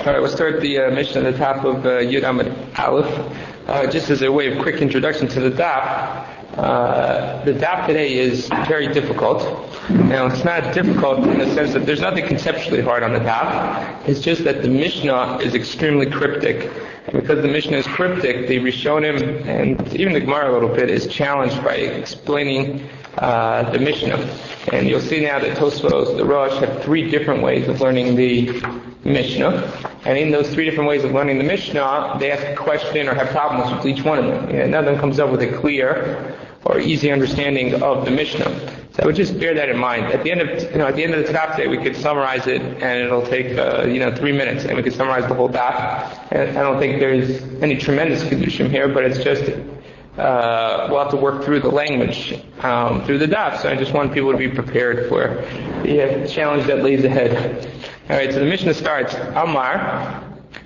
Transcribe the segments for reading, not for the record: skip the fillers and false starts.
All right, we'll start the mission at the top of Yud Amud Aleph. Just as a way of quick introduction to the daf. The daf today is very difficult. Now, it's not difficult in the sense that there's nothing conceptually hard on the daf. It's just that the Mishnah is extremely cryptic. And because the Mishnah is cryptic, the Rishonim and even the Gemara a little bit is challenged by explaining the Mishnah. And you'll see now that Tosfos, the Rosh, have three different ways of learning the Mishnah. And in those three different ways of learning the Mishnah, they ask a question or have problems with each one of them. And none of them comes up with a clear or easy understanding of the Mishnah. So I would just bear that in mind. At the end of the daf today, we could summarize it, and it'll take 3 minutes, and we could summarize the whole daf. And I don't think there's any tremendous kedushin here, but it's just we'll have to work through the language through the daf. So I just want people to be prepared for the challenge that lays ahead. All right. So the Mishnah starts Amar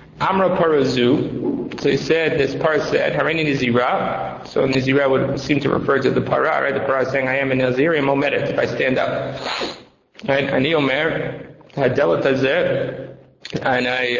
Parazu. So he said, this par said, Harini Nizira. So Nizira would seem to refer to the para, right? The para is saying, I am a Nazir, I'm Omedet, if I stand up. Right? Ani Omer, Hadelat Hazeh, and I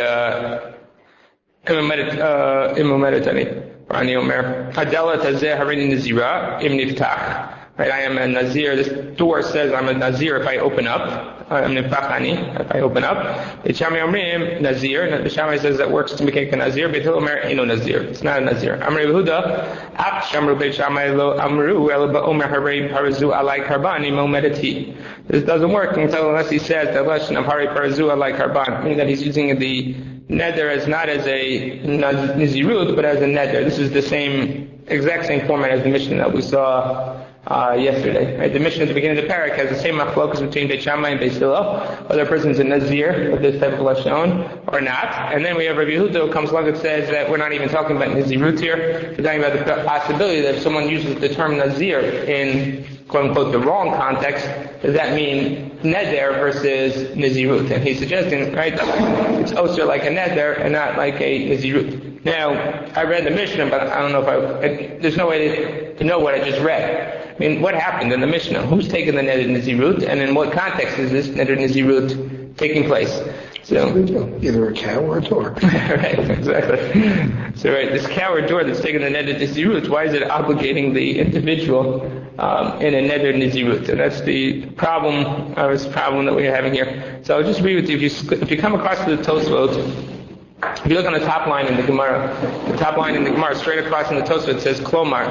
am Omedet Ani. Ani Omer, Hadelat Hazeh, Harini Nizira, Im Niftach. Right, I am a Nazir. This door says I'm a Nazir if I open up. I'm Nifachani if I open up. The Shammai Omrim Nazir. The Shammai says that works to make a Nazir. Beit Hillel Omer Eno Nazir. It's not a Nazir. Amrei Yehuda Ach Shamru Beit Shammai Lo Amru El Ba'omer Harei Parazu Alai Karban Imo Mediti. This doesn't work unless he says the lesson of Harei Parazu Alai Karban, meaning that he's using the neder as not as a Nazirut but as a neder. This is the exact same format as the Mishnah that we saw yesterday. Right? The Mishnah at the beginning of the parak has the same machlokas between Beit Shammai and Beit Hillel, whether a person's a Nazir with this type of lashon or not. And then we have Rabbi Yehuda who comes along and says that we're not even talking about Nazirut here. We're talking about the possibility that if someone uses the term Nazir in quote unquote the wrong context, does that mean neder versus Nazirut? And he's suggesting, right, it's also like a neder and not like a Nazirut. Now, I read the Mishnah, but I don't know if there's no way to know what I just read. I mean, what happened in the Mishnah? Who's taking the neder Nazirut, and in what context is this neder Nazirut taking place? So, either a cow or a door. Right, exactly. So, right, this cow or door that's taking the neder Nazirut, why is it obligating the individual in a neder Nazirut? And that's the problem that we're having here. So I'll just read with you. If you come across the Tosfot, if you look on the top line in the Gemara, straight across in the Tosfot, it says Klomar.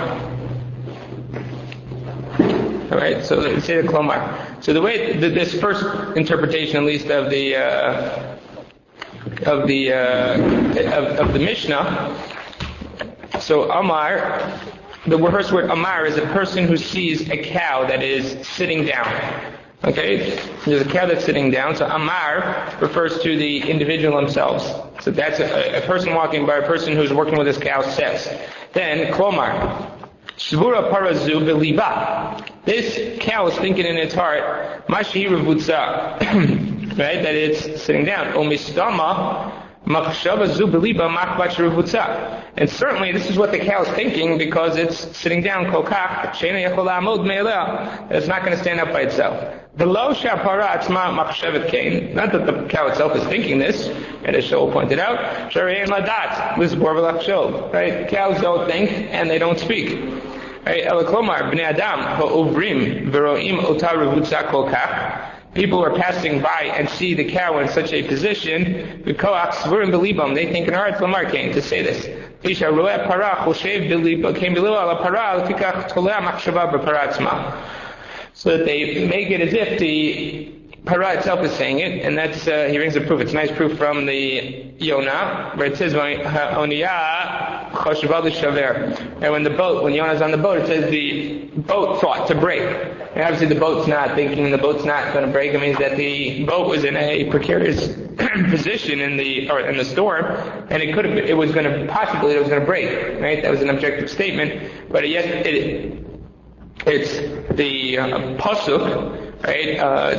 All right, so let's say the Klomar. So the way this first interpretation, at least of the Mishnah. So Amar, the first word Amar is a person who sees a cow that is sitting down. Okay, there's a cow that's sitting down. So Amar refers to the individual themselves. So that's a person walking by, a person who's working with this cow says. Then Klomar. Shvura parazu beliba. This cow is thinking in its heart, mashi revutza, right? That it's sitting down. Omistama machshava zu beliba machbach revutza. And certainly this is what the cow is thinking because it's sitting down. Kokach sheina yachol amod me'eleh. It's not going to stand up by itself. The lo shapara atzma machshavet kain. Not that the cow itself is thinking this, and as Shaul pointed out, sharein ladat lizbor v'lachshov. Right? Cows don't think and they don't speak. Right? Elaklomar bnei adam ha'ovrim v'roim otar revutza kokach. People are passing by and see the cow in such a position. They think in hearts lamar came to say this. So that they make it as if the para itself is saying it, and that's he brings a proof. It's a nice proof from the Yonah, where it says and when Yonah's on the boat, it says the boat thought to break. And obviously the boat's not thinking, the boat's not going to break. It means that the boat was in a precarious position in the storm, and it was going to break. Right? That was an objective statement, but it's the pasuk, right?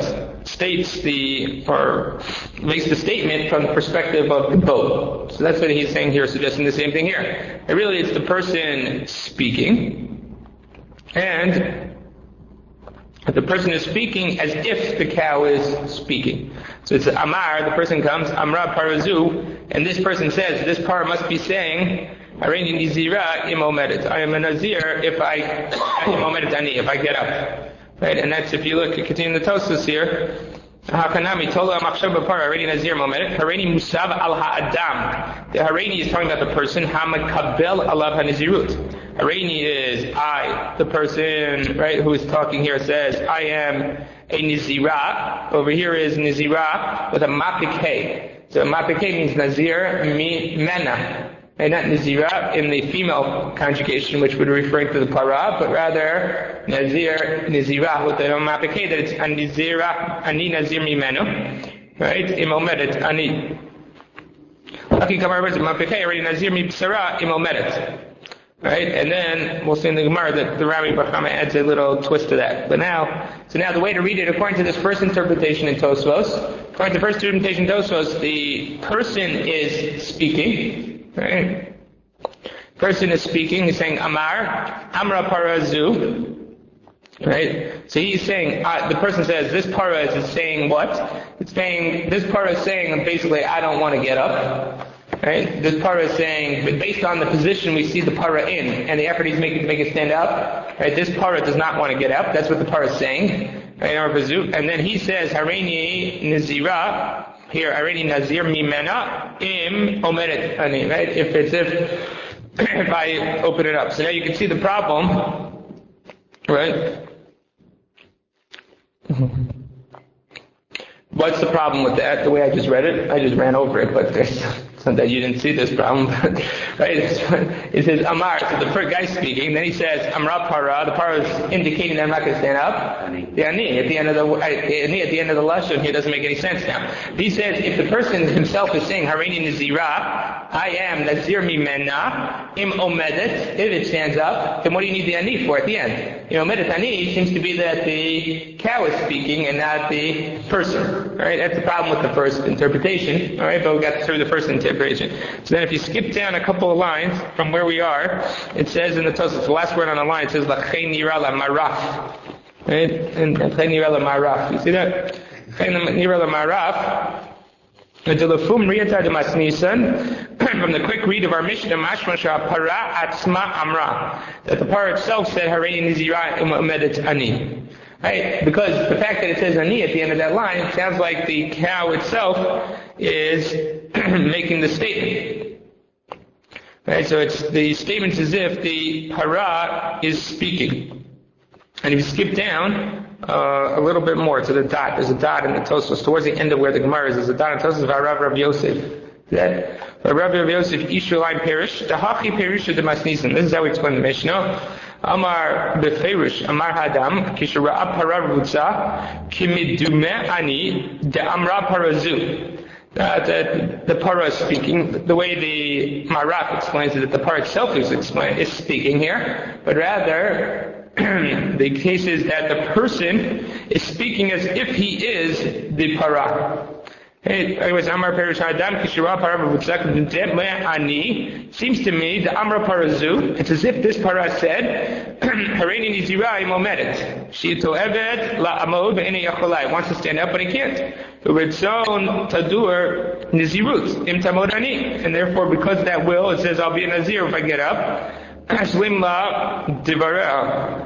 Makes the statement from the perspective of the boat. So that's what he's saying here, suggesting the same thing here. And really, it's the person speaking, and the person is speaking as if the cow is speaking. So it's Amar, the person comes, Amra Parazu, and this person says this parah must be saying, Hareini Nizira im omedet. I am a Nazir if I get up. Right? And that's, if you look, continue the Tosfos here, Hakanami Tola Machshava Parah Hareini Nazir Momedet Hareini Musav al Ha'adam. The Hareini is talking about the person Hamakabel Alav HaNizirut. Hareini is I, the person, right, who is talking here says, I am a Nizira. Over here is Nizira with a Mapikeh. So Mapikeh means Nazir, Mena. And not Nizira in the female conjugation, which would refer to the parah, but rather Nizira with the Mapikeh, that it's Nizira, Ani Nazir Mimenu, right? Imomedet, Ani. Lucky Kamar words, Mapikeh, already Nazir Mibsara, Imomedet. Right? And then we'll see in the Gemara that the Rabbi Bachama adds a little twist to that. But now the way to read it, according to this first interpretation in Tosfos, according to the first interpretation in Tosfos, the person is speaking. Right? Person is speaking, he's saying Amra Parazu. Right? So he's saying, the person says, this parah is saying what? It's saying, this parah is saying basically, I don't want to get up. Right? This parah is saying, but based on the position we see the parah in, and the effort he's making to make it stand up, right? This parah does not want to get up. That's what the parah is saying. Right? And then he says, Hareini Nizira. Here, Hareini Nazir Mimena im Omeret Ani, right? If I open it up. So now you can see the problem, right? What's the problem with that? The way I just read it, I just ran over it, but there's not that you didn't see this problem, right? It says Amar, so the first guy speaking, then he says Amra Para, the Para is indicating that I'm not going to stand up. The Ani, at the end of the Lashon here doesn't make any sense now. He says, if the person himself is saying Hareini Nizira, I am Nazir Mimena, Im Omedet, if it stands up, then what do you need the Ani for at the end? Omedet Ani seems to be that the cow is speaking and not the person. Alright, that's the problem with the first interpretation. Alright, but we got through the first interpretation. So then if you skip down a couple of lines from where we are, it says in the Tosfos, the last word on the line, it says L'chein nira la maraf. Right? And L'chein nira la maraf. You see that? L'chein nira la maraf. From the quick read of our Mishnah, mashma para atzma amra, that the parah itself said Hareini Nizira umedet ani. Right? Because the fact that it says ani at the end of that line, it sounds like the cow itself is making the statement. Right? So it's the statement's as if the parah is speaking. And if you skip down a little bit more to the dot, there's a dot in the Tosfos towards the end of where the Gemara is. There's a dot in the Tosfos of Rav Yosef. That Rav Yosef Ishulayim Perish, the Hachi Perish of the Masnisim. This is how we explain the Mishnah. Amar Beferish, Amar Hadam, Kishra Paravutza, Kimidume Ani, De Amra Parazu. The parah is speaking. The way the Maraf explains it, that the parah itself is speaking here, but rather the case is that the person is speaking as if he is the parah. Anyways, Amar Perish Adam Kishra Paravutza Ani seems to me the Amra Parazu. It's as if this parah said, Hareini Nizira Imomedet. Shito Eved La Amod Ve'ene Yacholai. Wants to stand up, but he can't. Uvetzon Tadur Nizirut Im Tamod Ani. And therefore, because of that will, it says, I'll be a Nazir if I get up. Ashlim La Divareh.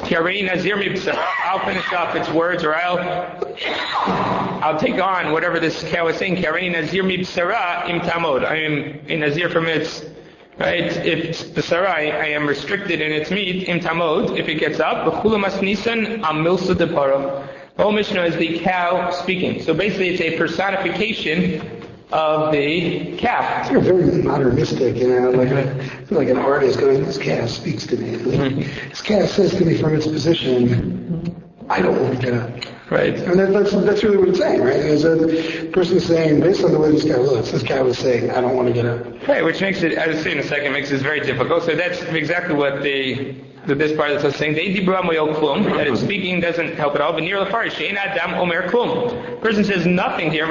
I'll finish off its words, or I'll take on whatever this cow is saying. Hareini Nazir Mibsara Im Tamod. I am a Nazir from its, right? If the Sarah, I am restricted in its meat, Im Tamod, if it gets up. B'chulamas Nisan Am Milsa de Parah. The whole Mishnah is the cow speaking. So basically, it's a personification of the calf. It's very modernistic, like an artist going, this calf speaks to me. This calf says to me from its position, I don't want to get up. Right. And that's really what it's saying, right? There's a person saying, based on the way this guy looks, this guy was saying, I don't want to get up. Right, which makes it, as I'll say in a second, makes it very difficult. So that's exactly what this part is saying. That it's speaking doesn't help at all. But near the person says nothing here.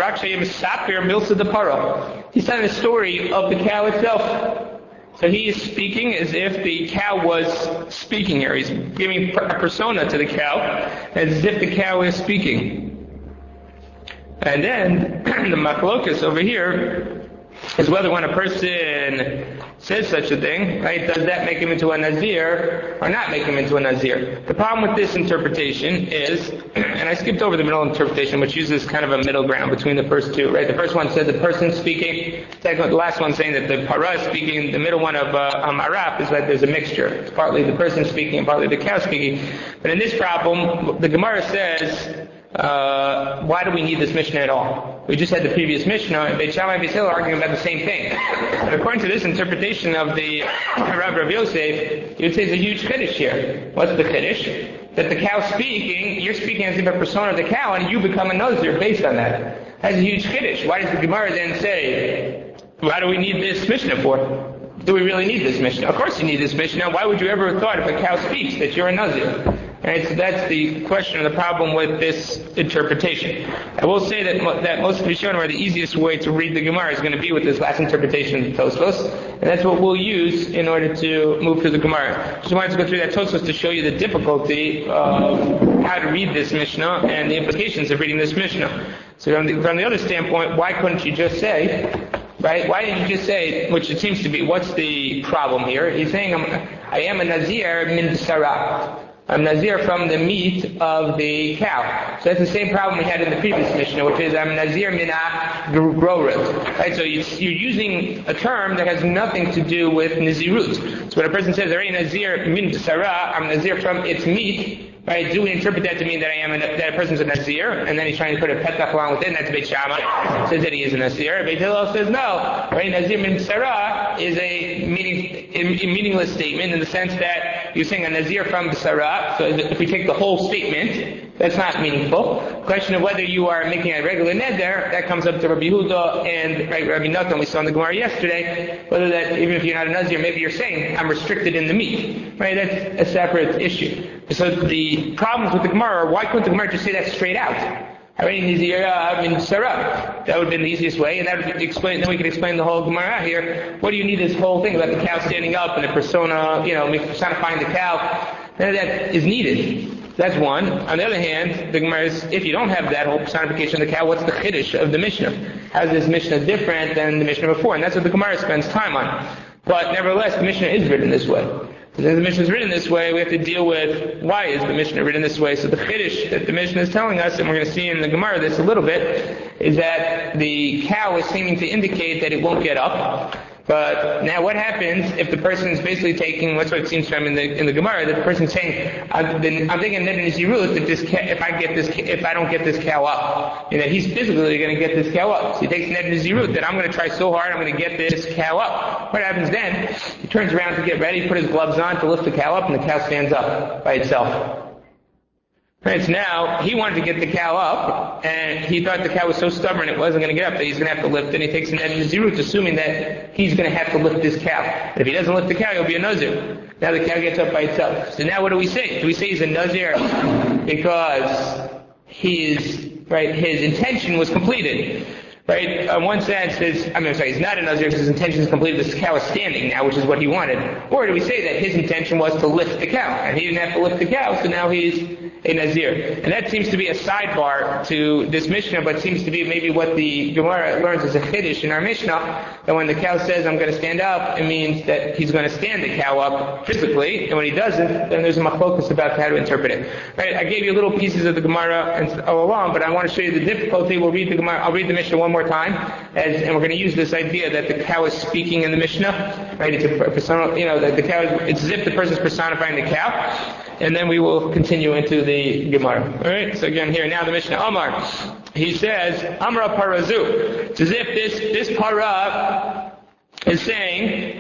He's telling the story of the cow itself. So he is speaking as if the cow was speaking here. He's giving a persona to the cow as if the cow is speaking. And then the machlokas over here is whether when a person says such a thing, right, does that make him into a Nazir or not make him into a Nazir? The problem with this interpretation is, and I skipped over the middle interpretation, which uses kind of a middle ground between the first two, right? The first one said the person speaking, the last one saying that the para is speaking, the middle one of Araf is that there's a mixture. It's partly the person speaking and partly the cow speaking. But in this problem, the Gemara says, why do we need this Mishnah at all? We just had the previous Mishnah, and Beit Shammai and Beit Hillel are arguing about the same thing. But according to this interpretation of the Rav Yosef, you would say there's a huge chiddush here. What's the chiddush? That the cow speaking, you're speaking as if a persona of the cow, and you become a Nazir based on that. That's a huge chiddush. Why does the Gemara then say, why do we need this Mishnah for? Do we really need this Mishnah? Of course you need this Mishnah. Why would you ever have thought if a cow speaks that you're a Nazir? Right, so that's the question or the problem with this interpretation. I will say that most of the Rishonim are the easiest way to read the Gemara is going to be with this last interpretation of Tosfos, and that's what we'll use in order to move through the Gemara. Just wanted to go through that Tosfos to show you the difficulty of how to read this Mishnah and the implications of reading this Mishnah. So from the other standpoint, why couldn't you just say, right? Why didn't you just say, which it seems to be, what's the problem here? He's saying, I am a Nazir min b'sara. I'm Nazir from the meat of the cow. So that's the same problem we had in the previous Mishnah, which is I'm Nazir mina grorut. Right? So you're using a term that has nothing to do with Nazirut. So when a person says, Arei Nazir min b'sara, I'm Nazir from its meat, right? Do we interpret that to mean that that a person's a Nazir, and then he's trying to put a petach along with it, and that's Beit Shammai says that he is a Nazir. Beit Hillel says no. Right? Nazir min b'sara is a meaningless statement in the sense that you're saying a Nazir from b'sara. So if we take the whole statement, that's not meaningful. The question of whether you are making a regular neder, that comes up to Rabbi Yehuda and Rabbi Natan, we saw in the Gemara yesterday, whether that, even if you're not a Nazir, maybe you're saying, I'm restricted in the meat. Right? That's a separate issue. So the problems with the Gemara are, why couldn't the Gemara just say that straight out? That would have been the easiest way, and that would explain. Then we could explain the whole Gemara here. What do you need this whole thing about the cow standing up and the persona, personifying the cow? None of that is needed. That's one. On the other hand, the Gemara is, if you don't have that whole personification of the cow, what's the chiddush of the Mishnah? How is this Mishnah different than the Mishnah before? And that's what the Gemara spends time on. But nevertheless, the Mishnah is written this way. Since the Mishnah is written this way, we have to deal with why is the Mishnah written this way. So the chiddush that the Mishnah is telling us, and we're going to see in the Gemara this a little bit, is that the cow is seeming to indicate that it won't get up. But now what happens if the person is basically taking, that's what it seems from in the Gemara, that the person's saying, I'm thinking that in Nazirut, that if I don't get this cow up, that he's physically going to get this cow up. So he takes net Nazirut, that I'm going to try so hard, I'm going to get this cow up. What happens then? He turns around to get ready, put his gloves on to lift the cow up, and the cow stands up by itself. Right, so now, he wanted to get the cow up, and he thought the cow was so stubborn it wasn't going to get up, that he's going to have to lift, and he takes an Nazirut, assuming that he's going to have to lift this cow. And if he doesn't lift the cow, he'll be a Nazir. Now the cow gets up by itself. So now what do we say? Do we say he's a Nazir because his intention was completed? Right? On one sense, he's not a Nazir because his intention is completed. This cow is standing now, which is what he wanted. Or do we say that his intention was to lift the cow, and he didn't have to lift the cow, so now he's a Nazir? And that seems to be a sidebar to this Mishnah, but seems to be maybe what the Gemara learns as a chiddush in our Mishnah, that when the cow says, I'm going to stand up, it means that he's going to stand the cow up physically, and when he doesn't, then there's a machlokus about how to interpret it. Right? I gave you little pieces of the Gemara all along, but I want to show you the difficulty. We'll read the Gemara. I'll read the Mishnah one more time, and we're going to use this idea that the cow is speaking in the Mishnah, right? It's a personal, that the cow, it's as if the person's personifying the cow, and then we will continue into the Gemara. Alright, so again here, now the Mishnah, Omar, he says, Amra Parazu. It's as if this para is saying,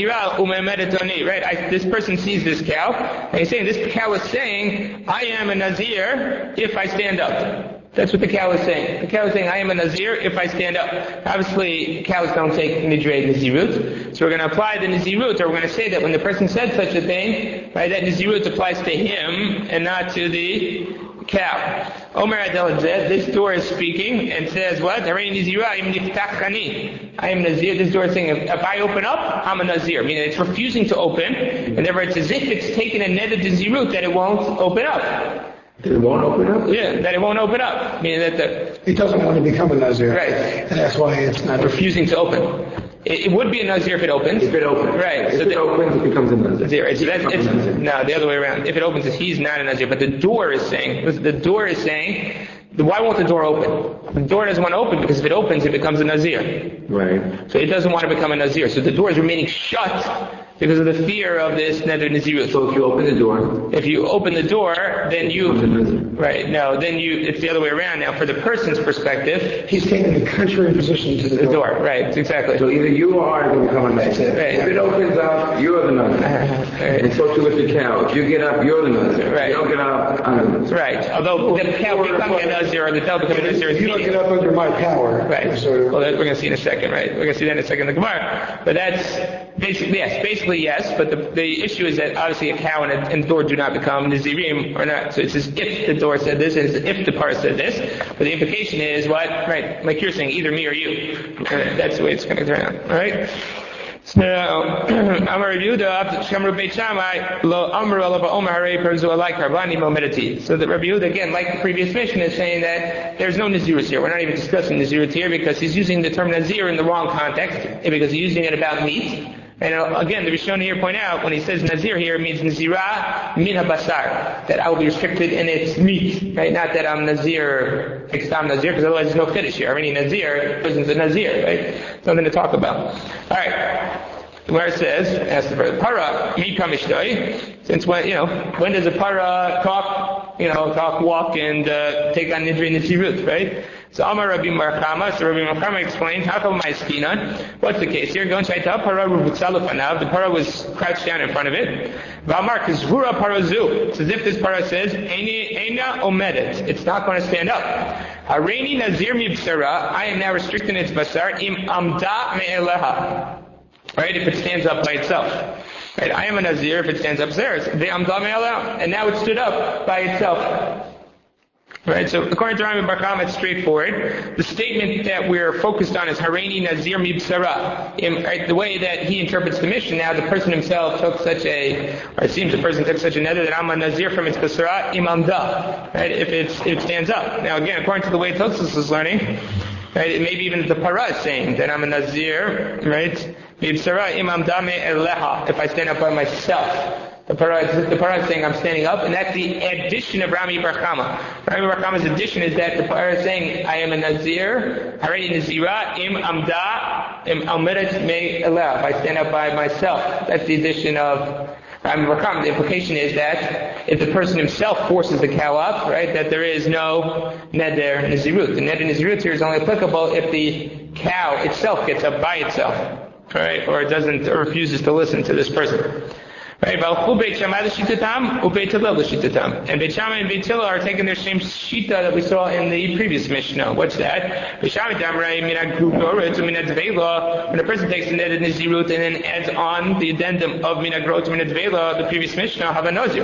right? This person sees this cow, and he's saying, this cow is saying, I am a Nazir if I stand up. That's what the cow is saying. The cow is saying, I am a Nazir if I stand up. Obviously, cows don't take Nidrei Nazirut. So we're going to apply the Nazirut, or we're going to say that when the person said such a thing, right, that Nazirut applies to him and not to the cow. Omer Adel says, this door is speaking and says, what? I am Nazir. This door is saying, if I open up, I'm a Nazir. Meaning it's refusing to open, and therefore it's as if it's taken a Neder Nazirut that it won't open up. That it won't open up? Yeah, that it won't open up. Meaning that He doesn't want to become a Nazir. Right. And that's why it's not refusing to open. It would be a Nazir if it opens. If it opens. Right. If it opens, it becomes a Nazir. Right. So no, the other way around. If it opens, he's not a Nazir. But the door is saying, why won't the door open? The door doesn't want to open because if it opens, it becomes a Nazir. Right. So it doesn't want to become a Nazir. So the door is remaining shut because of the fear of this Neder Nazirut. So if you open the door, then it's the other way around. Now, for the person's perspective, he's taking the contrary position to the door. Right, exactly. So either you are going to become a Nazir. Right. If it opens up, you're the Nazir. Right. And so too with the cow. If you get up, you're the Nazir. Right. If you don't get up, I'm the Nazir. Right. Although the cow becoming a Nazir or the cow becoming a Nazir is you don't get up under my power. Right. Sort of. Well, we're going to see in a second, right? We're going to see that in a second in the Gemara. But that's basically yes. But the issue is that obviously a cow and the door do not become Nazirim or not. So it says if the door said this, and if the parah said this. But the implication is what? Right. Like you're saying, either me or you. That's the way it's going to turn out. All right. So Amar Yehuda, Shamru Beit Shammai, Lo Amru Alava Omer Harei Perzu Alai Karbani Momedati. So the Rabbi Yehuda, again, like the previous mission, is saying that there's no Nazirus here. We're not even discussing Nazirut here because he's using the term Nazir in the wrong context, because he's using it about meat. And again, the Rishon here point out, when he says Nazir here, it means Nazira min habasar, that I will be restricted in its meat, right? Not that I'm Nazir, Extam Nazir, because otherwise there's no Kiddush here. Already Nazir isn't a Nazir, right? Something to talk about. Alright. Where it says, ask the bird, Para, mi kamishdoi, since when does a para talk, walk, and take on Nidri Nazirut, right? So Amar Rabbi Marchama, so Rabbi Marchama explained, how come my skinan? What's the case here? Go and try to para ruvutsalufanav, the para was crouched down in front of it. V'amar kizvura parazu, it's as if this para says, Eina omedet, it's not going to stand up. Hareini nazir mibsara, I am now restricting its basar, im amda me'eleha. Right, if it stands up by itself. Right, I am a Nazir if it stands upstairs. And now it stood up by itself. Right, so according to Rami Bar Chama, it's straightforward. The statement that we're focused on is Hareini Nazir Mibsara. Right, the way that he interprets the mission, now the person himself took it seems the person took such a nether that I'm a Nazir from its Basara Imamda. Right, if it stands up. Now again, according to the way Tosfos is learning, right, maybe even the para is saying that I'm a Nazir, right? If I stand up by myself. The para is saying I'm standing up, and that's the addition of Rami Bar Chama. Rami Bar Chama's addition is that the para is saying I am a Nazir, Harei Nazira, im amda, im almeret me eleh. If I stand up by myself. That's the addition of Rami Bar Chama. The implication is that if the person himself forces the cow up, right, that there is no neder nazirut. The neder nazirut here is only applicable if the cow itself gets up by itself. Right, or refuses to listen to this person. Right, and Beit Shammai and Beit Hillel are taking their same shita that we saw in the previous Mishnah. What's that? When a person takes the netted Nazirut and then adds on the addendum of Minagrot to Minadvela, the previous Mishnah, have a Nazir.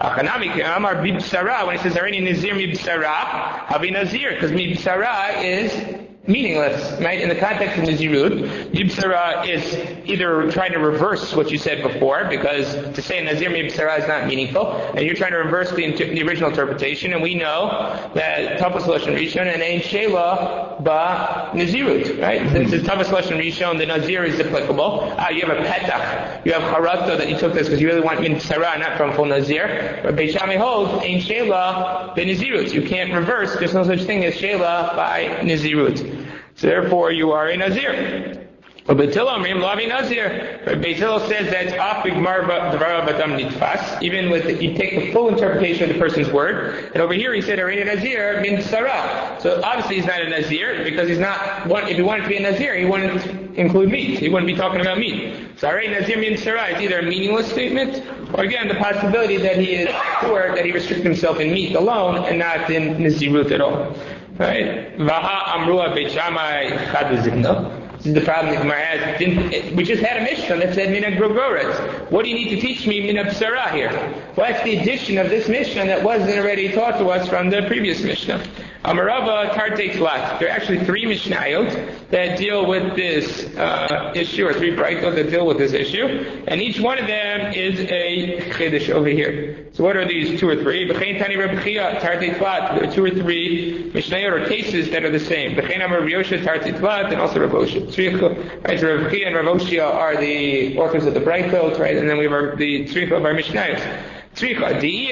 When it says Hareini Nazir Mibsara, have a Nazir, because Mibsara is meaningless, right? In the context of Nazirut, Mibsara is either trying to reverse what you said before, because to say Nazir Mibsara is not meaningful, and you're trying to reverse the original interpretation, and we know that Tavos Lashon Rishon and Ein Shela ba Nazirut, right? Since it's Tavos Lashon Rishon, the Nazir is applicable. You have a petach, you have harato that you took this because you really want Mibsara, not from full Nazir. But Beit Shammai holds Ein Shela ba Nazirut. You can't reverse. There's no such thing as Shela by Nazirut. So therefore, you are a Nazir. But Beit Hillel says that even with you take the full interpretation of the person's word, and over here he said Hareini Nazir min Sarah. So obviously he's not a Nazir because he's not. If he wanted to be a Nazir, he wouldn't include meat. He wouldn't be talking about meat. So Hareini Nazir min Sarah is either a meaningless statement, or again the possibility that he is sure that he restricts himself in meat alone and not in Nazirut at all. Right? Vaha Amrua Beit Shammai Chadazikna. This is the problem that Gemara has. We just had a Mishnah that said Mina Grogoretz. What do you need to teach me Mina Psara here? Well, that's the addition of this Mishnah that wasn't already taught to us from the previous Mishnah. Amarava Tarte Tlat. There are actually 3 Mishnayot that deal with this issue, or 3 Braitot that deal with this issue, and each one of them is a Chiddush over here. So what are these 2 or 3? B'chein Tani Reb Chia Tarte Tlat. There are 2 or 3 Mishnayot or cases that are the same. B'chein Amar Reb Yosha Tarte Tlat, and also Reb Osha. Right, so Reb Chia and Reb Osha are the authors of the Braitot, right, and then we have the 3 of our Mishnayot. How do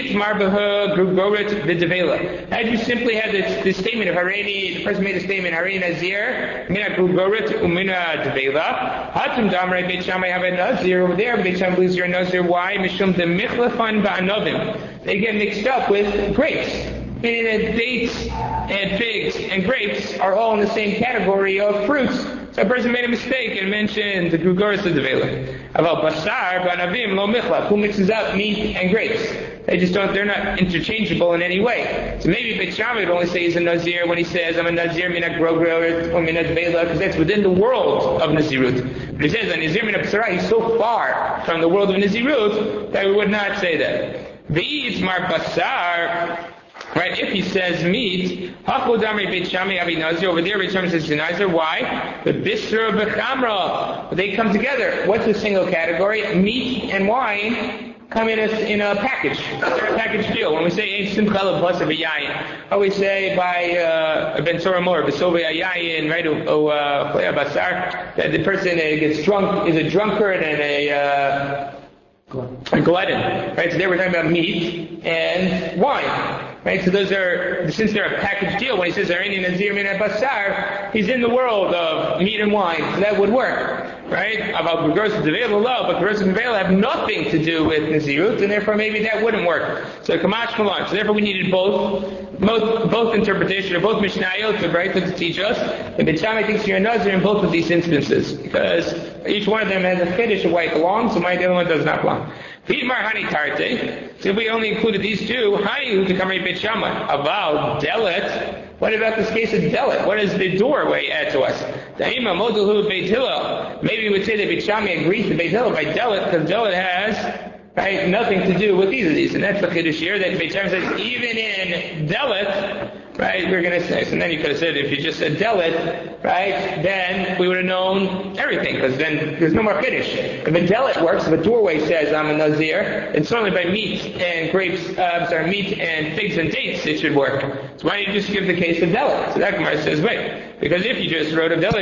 you simply have this statement of Hareini, the person made a statement, Hareini Nazir, Mina Grugorit, Umina Devela. Hatum Damre Beit Shammai have a Nazir over there, Beit Shammai believes you're a Nazir. Why? Mishum de Michlafan Ba'anovim. They get mixed up with grapes. Meaning that dates and figs and grapes are all in the same category of fruits. So a person made a mistake and mentioned the Grugoris of the Vela. About Basar, Banavim, Lo Michlaf, who mixes up meat and grapes. They're not interchangeable in any way. So maybe Beit Shammai would only say he's a Nazir when he says, I'm a Nazir, Mina Grogor, or Mina Vela, because that's within the world of Nazirut. But he says, a Nazir, Mina Psara, he's so far from the world of Nazirut that we would not say that. V'itz Mar Basar, right, if he says meat, over there Beit Shammai Beit Shammai says Nazir. Why? The Bisra B'chamra. They come together. What's a single category? Meat and wine come in a package. They're a package deal. When we say Simcha L'Basa B'Yayin, we say by Ben Torah Mor, B'Sova Yayin, right, Basar, that the person gets drunk is a drunkard and a glutton, right? So there we're talking about meat and wine. Right, so those are, since they're a package deal, when he says Hareini Nazir Min Basar, he's in the world of meat and wine, so that would work. Right? About Grugoros and Devela, but Grugoros and Devela have nothing to do with Nazirut, and therefore maybe that wouldn't work. So Kamash Malan. So therefore we needed both interpretation, or both Mishnayot, the Braitot to teach us. And Beit Shammai thinks you're a Nazir in both of these instances, because each one of them has a Chiddush of why it belongs, so the other one does not belong. So if we only included these 2, Beit Shammai. About Delet, what about this case of Delet? What does the doorway add to us? Maybe we would say that Beit Shammai agrees to Beit Hillel by Delet, because Delet has nothing to do with either of these. And that's the Chiddush here, that Beit Shammai says even in Delet, right, we're going to say. So then you could have said, if you just said Delet, right, then we would have known everything, because then there's no more Chiddush. If a Delet works, if a doorway says I'm a Nazir, then certainly by meat and meat and figs and dates, it should work. So why don't you just give the case of Delet? So that Gemara says, wait, because if you just wrote a Delet,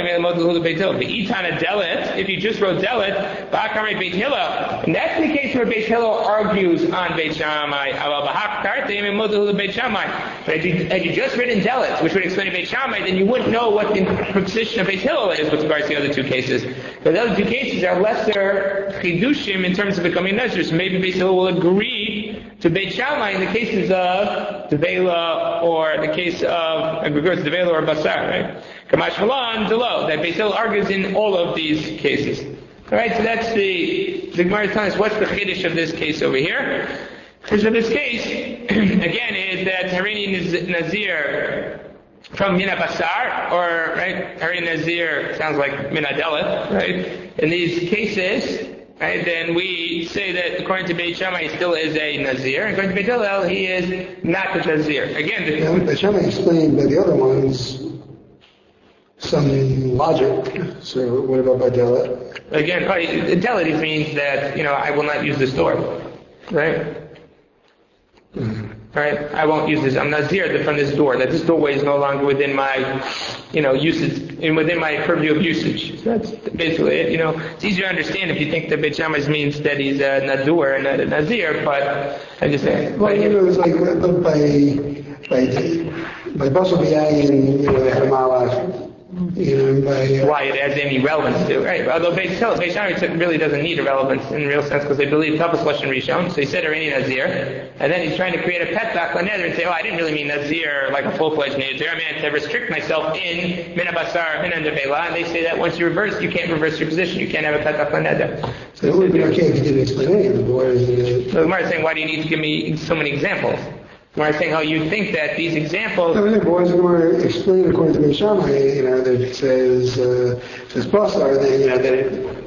if you just wrote Delet, and that's the case where Beit Hillel argues on Beit Shammai. But had you just written Delet, which would explain Beit Shammai, then you wouldn't know what the position of Beit Hillel is with regards to the other 2 cases. But the other 2 cases are lesser chidushim in terms of becoming Nazir. So maybe Beit Hillel will agree to Beit Shammai in the cases of Devela, or the case of Devela or Basar, right? Kamash Malan, Delo, that Beit Hillel argues in all of these cases. Alright, so that's the Gemara is telling us what's the Chiddush of this case over here. Chiddush of this case, again, is that Hareini Nazir from Mina Basar, or, right, Hareini Nazir sounds like Mina Delet, right? In these cases, right, then we say that according to Beit Shammai he still is a Nazir, and according to Beit Hillel he is not a Nazir. Again, Beit Shammai explained by the other ones some logic. So what about by Delet? Again, Delet means that, I will not use this door, right? Mm-hmm. Right? I won't use this. I'm Nazir from this door. That this doorway is no longer within my, usage, and within my purview of usage. So that's basically it. It's easier to understand if you think that Beit Shammai means that he's a Nadur and not a Nazir. But I just say, well, it's like by Basar B'Yayin, they had a malach. Why it adds any relevance to, right? Although Beit Shammai really doesn't need a relevance in real sense, because they believe Tapas Lashon Rishon, so he said Hareini Nazir, and then he's trying to create a petach l'neder and say, I didn't really mean Nazir like a full-fledged Nazir, I meant to restrict myself in Mina Basar, Mina Devela, and they say that once you reverse, you can't reverse your position, you can't have a petach l'neder. So it would be okay if you didn't explain any of the boys. So the Gemara is saying, why do you need to give me so many examples? Gemara is saying how you think that these examples. No, but why is the Gemara explain according to Beit Shammai? That it says Basar, then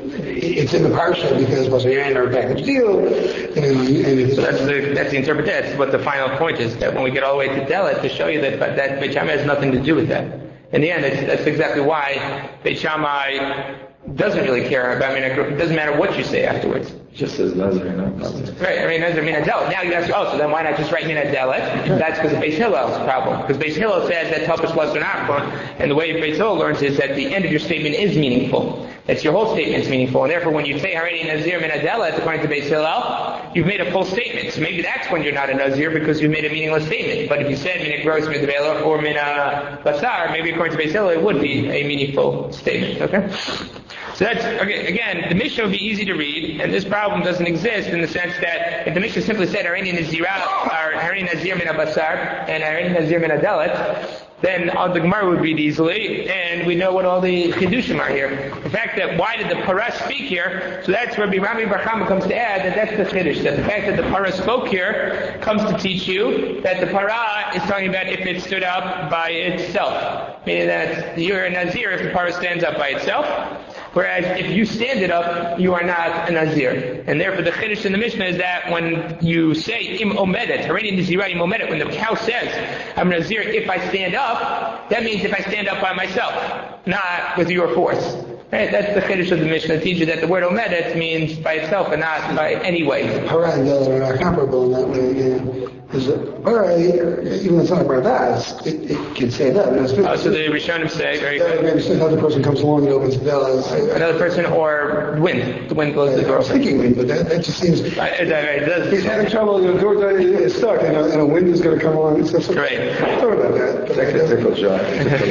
it's in the parsha because Basaryan are a package deal. So that's the interpretation. That's what the final point is, that when we get all the way to Delet, to show you that Beit Shammai has nothing to do with that. In the end, that's exactly why Beit Shammai doesn't really care about it doesn't matter what you say afterwards. Just says Nazir, no? Right, I mean, Nazir Min Adelet. Now you ask, so then why not just write Min Adelet? That's because of Beis Hillel's problem. Because Beis Hillel says that Tapas Lashon Achron, and the way Beis Hillel learns is that the end of your statement is meaningful. That's your whole statement's meaningful. And therefore, when you say Hareini Nazir Min Adelet, according to Beis Hillel, you've made a full statement. So maybe that's when you're not a Nazir, because you've made a meaningless statement. But if you said Min Gross, Min Devela, or Min Basar, maybe according to Beis Hillel, it would be a meaningful statement. Okay? So that's, okay, again, the Mishnah would be easy to read, and this problem doesn't exist in the sense that if the Mishnah simply said Hareini Nazir Min Abasar and Hareini Nazir Min Adelet, then the Gemara would read easily, and we know what all the Chidushim are here. The fact that why did the Parah speak here, so that's where Rami Bar Chama comes to add that that's the Chiddush, that the fact that the Parah spoke here comes to teach you that the Parah is talking about if it stood up by itself. Meaning that you're a Nazir if the Parah stands up by itself. Whereas if you stand it up, you are not a Nazir. And therefore the Chiddush in the Mishnah is that when you say Im Omedet, Hareini Nazirah Im Omedet, when the cow says, I'm a Nazir if I stand up, that means if I stand up by myself, not with your force. Right? That's the Chiddush of the Mishnah, teaches that the word Omedet means by itself and not by any way. Parah and Delet are not comparable in that way, yeah. Parah, even though it's not about that, it can say that. So the Rishonim say, very good. Maybe another person comes along and opens the Delet. Another person, or wind. The wind blows the door. I was thinking wind, but that just seems... He's having trouble, the door is stuck, and a wind is going to come along. Right. I thought about that. It's like a difficult job.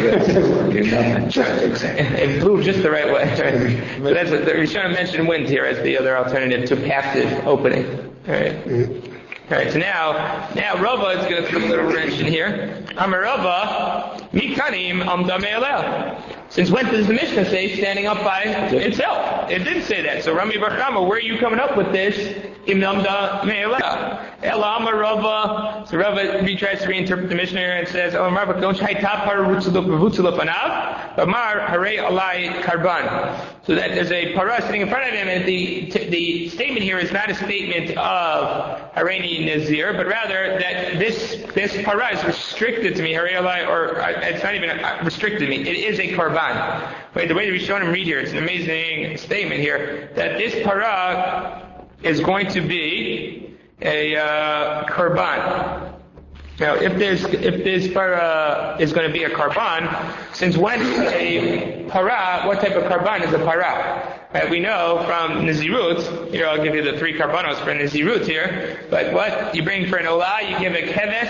It blew just the right way. So that's what the Rishonim mentioned wind here as the other alternative to passive opening. All right. Yeah. Alright, so now Rava is going to throw a little wrench in here. Amar Rava, Mikanim Amda Me'alel. Since when does the Mishnah say standing up by itself? It didn't say that. So Rami Bar Chama, where are you coming up with this? Im Amda Me'alel. Ela Amar Rava. So Rava tries to reinterpret the Mishnah here and says, Amar Rava, don't shai tapar rutzulop anav, Amar Hare Alai Karban. So that there's a parah sitting in front of him, and the statement here is not a statement of Hareini Nazir, but rather that this parah is restricted to me, or it's not even restricted to me. It is a karban. Right, the way that Rishonim read here, it's an amazing statement here, that this parah is going to be a karban. Now, if this parah is going to be a karban, since when a parah, what type of karban is a parah? Right, we know from Nazirut, here I'll give you the 3 karbanos for Nazirut here, but what you bring for an olah, you give a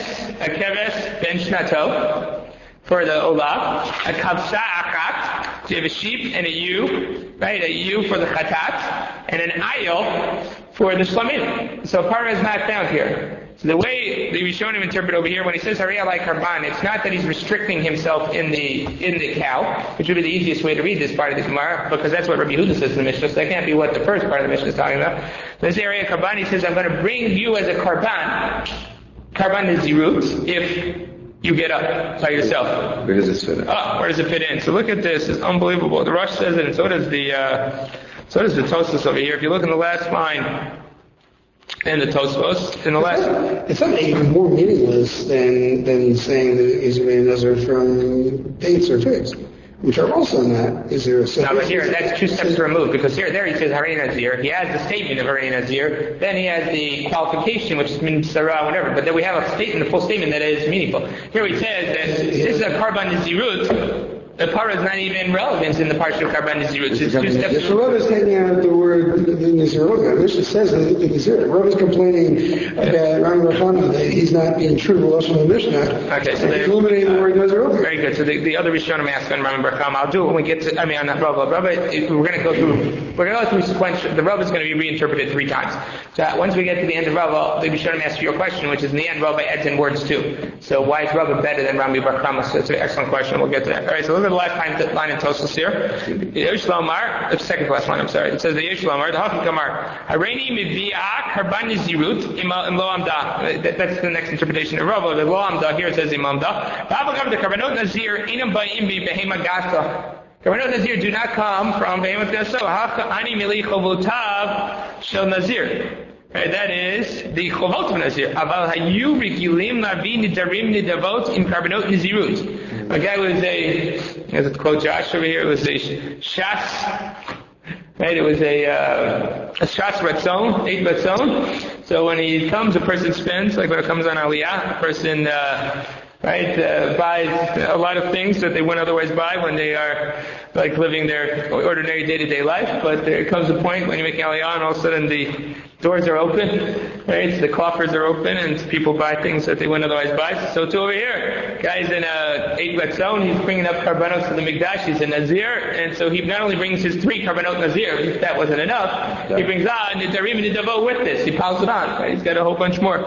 keves ben shnato for the olah, a kavsa achat, so you have a sheep and a ewe, right, a ewe for the chatat, and an ayil for the shlamim. So parah is not found here. So the way the Rishonim interpret over here, when he says Harei Alai Karban, it's not that he's restricting himself in the cow, which would be the easiest way to read this part of the Gemara, because that's what Rabbi Yehuda says in the Mishnah, so that can't be what the first part of the Mishnah is talking about. This area Karban, he says, I'm going to bring you as a Karban Nazirut, if you get up by yourself. Where does this fit in? Where does it fit in? So look at this, it's unbelievable. The Rosh says it, and so does the Tosfos over here. If you look in the last line, and the Tosfos in the last. It's something even more meaningless than saying that he's made a nazar from dates or figs, which are also not. Is there a no, but here that's 2 steps removed, because there he says Harei Nazir. He has the statement of Harei Nazir. Then he has the qualification, which is min sarah, whatever. But then we have a statement, the full statement that is meaningful. Here he says that this is a karban nazirut. The parah is not even relevant in the parsha of karban nazirut. It's 2 steps. So Rav is taking out the word nazirut. The Mishnah says that the nazirut. Rav is complaining about Rami Bar Chama that he's not being true to the Lashon of the Mishnah. Okay, so he's eliminating the word nazirut. Very good. So the other Rishonim ask on Rami Bar Chama. I'll do it when we get to. On that Rav. We're going to go through sequential. The Rav is going to be reinterpreted 3 times. So once we get to the end of Rav, the Rishonim ask you a question, which is in the end Rav adds in words too. So why is Rav better than Rami Bar Chama? So it's an excellent question. We'll get to that. All right. So look at the last line in Tosfos here. The second to last line, I'm sorry. It says the Yesh Lomar, the Hafi Kamar. Hareini mibi'ah karban nazirut im lo amda. That's the next interpretation of Rav. The lo amda here it says im amda. Ba'avagav the karbanot nazir inam ba'im bi behema gasa. Karbanot Nazir do not come from Behemoth Gaso. Ani Mili Chovotav Shel Nazir. Right, that is the Chovot of Nazir. Aval Hayu Rigilim Navi Nidarim Nidavot in Karbanot Nazirut. A guy was as it quote Josh over here, it was a Shas. Right, it was a Shas Ratzon, 8 Ratzon. So when he comes, a person spends, like when it comes on Aliyah, a person, buys a lot of things that they wouldn't otherwise buy when they are like living their ordinary day-to-day life. But there comes a point when you make Aliyah and all of a sudden the doors are open, right? So the coffers are open and people buy things that they wouldn't otherwise buy. So too over here, guy's in a 8 Ratzon, he's bringing up Karbanos to the Mikdash, he's a Nazir, and so he not only brings his 3 Karbanot Nazir, if that wasn't enough, he brings Nidarim and Nidavo with this, he piles it on, right? He's got a whole bunch more.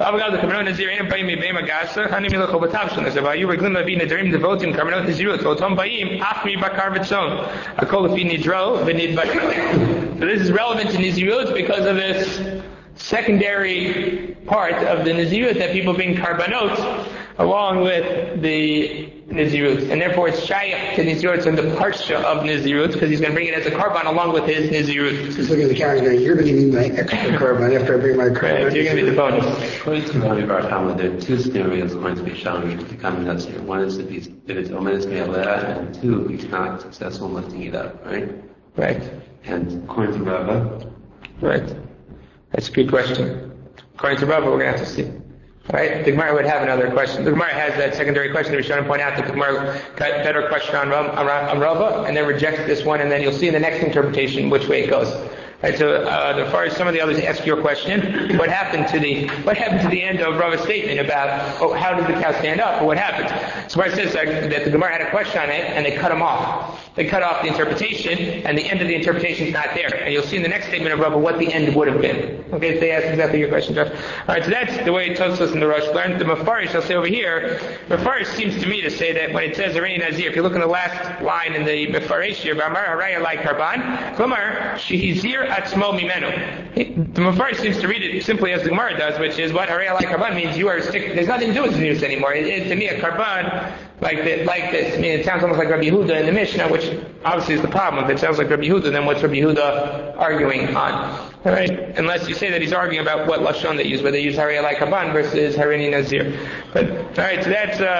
So this is relevant to Nizirut because of this secondary part of the Nizirut that people bring Karbanot along with the Nizirut. And therefore it's Shaykh to Nizirut and the Parsha of Nizirut because he's going to bring it as a Karban along with his Nizirut. He's looking at the camera going, you're going to need my extra Karban after I bring my Karban. Right, you're going to be the bonus. According to Rabbi Bar Hama, there are 2 scenarios going to be challenged with the coming Nazir. One is if it's Omedes Me'aleh, and 2, he's not successful in lifting it up, right? Right. And according to Rabbi? Right. That's a good question. According to Rabbi, we're going to have to see. Right? The Gemara would have another question. The Gemara has that secondary question that we're trying to point out that the Gemara got a better question on Rava and then rejects this one, and then you'll see in the next interpretation which way it goes. Right, so as far as some of the others ask your question, what happened to the end of Rava's statement about how did the cow stand up, or what happened? So it says that the Gemara had a question on it and they cut him off. They cut off the interpretation, and the end of the interpretation is not there. And you'll see in the next statement of Rava what the end would have been. Okay, so they asked exactly your question, Josh. Alright, so that's the way Tosfos and the Rosh learned. The Mefarish, I'll say over here, Mefarish seems to me to say that when it says Arei Nazir, if you look in the last line in the Mefarish here, B'amar Haraya Lai Karban, Kumar, Shehizir Atzmo Mimenu. The Mefarish seems to read it simply as the Gemara does, which is what Haraya Lai Karban means you are there's nothing to do with the news anymore. To me, a Karban like this. I mean, it sounds almost like Rabbi Yehuda in the Mishnah, which obviously is the problem. If it sounds like Rabbi Yehuda, then what's Rabbi Yehuda arguing on? All right? Unless you say that he's arguing about what Lashon they use, whether they use Harei Alai Karban versus Harini Nazir. But, alright, so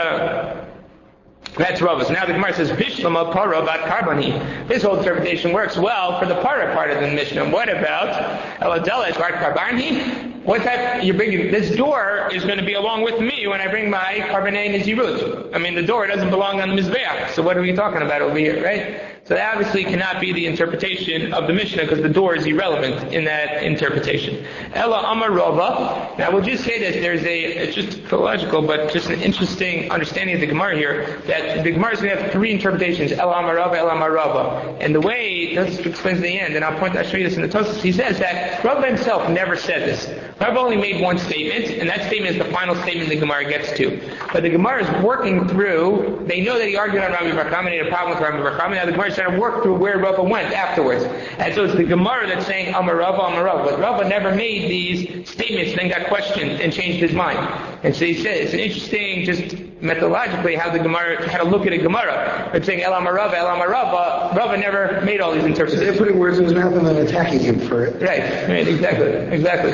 that's Rava. So now the Gemara says, Bishlama para bat karbani. This whole interpretation works well for the para part of the Mishnah. What about Eladela bat karbani? What type, you're bringing, this door is going to be along with me when I bring my Karbanei Nazirut. I mean, the door doesn't belong on the Mizbeach. So what are we talking about over here, right? So that obviously cannot be the interpretation of the Mishnah because the door is irrelevant in that interpretation. Ella Amar Rava. Now we'll just say that it's just philological, but just an interesting understanding of the Gemara here, that the Gemara is going to have 3 interpretations. Ella Amar Rava, Ella Amar Rava. And the way, this explains at the end, and I'll show you this in the Tosfos, he says that Rava himself never said this. Rava only made one statement, and that statement is the final statement the Gemara gets to. But the Gemara is working through, they know that he argued on Rabbi Bar Chama and he had a problem with Rabbi Bar Chama. Now the Gemara is trying to work through where Rava went afterwards. And so it's the Gemara that's saying Amar Rava, Amar Rava. But Rava never made these statements and then got questioned and changed his mind. And so he said, it's an interesting, just methodologically, how the Gemara, how to look at a Gemara. It's saying El Amar Rava, El Amar Rava. Rava never made all these interpretations. So they're putting words in his mouth and then attacking him for it. Right, exactly.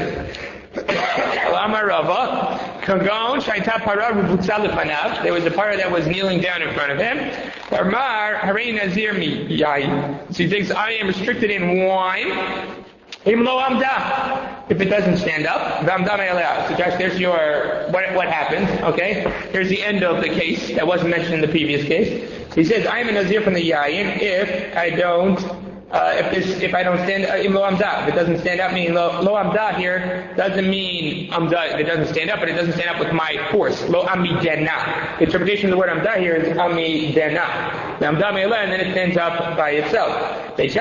Amar Rava, Kagon Shaita Para Rubutza Lefanav. There was a para that was kneeling down in front of him. Amar Harei Nazir Mi Yain. So he thinks I am restricted in wine. Im lo amda. If it doesn't stand up, v'amda me'aleh. So Josh, there's your what happened. Okay, here's the end of the case that wasn't mentioned in the previous case. He says I am a Nazir from the Yain if I don't. If I don't stand, lo amda, if it doesn't stand up, meaning lo amda here doesn't mean amda. If it doesn't stand up, but it doesn't stand up with my force. Lo amidena. The interpretation of the word amda here is amidena. The amda me'eleh, and then it stands up by itself. What's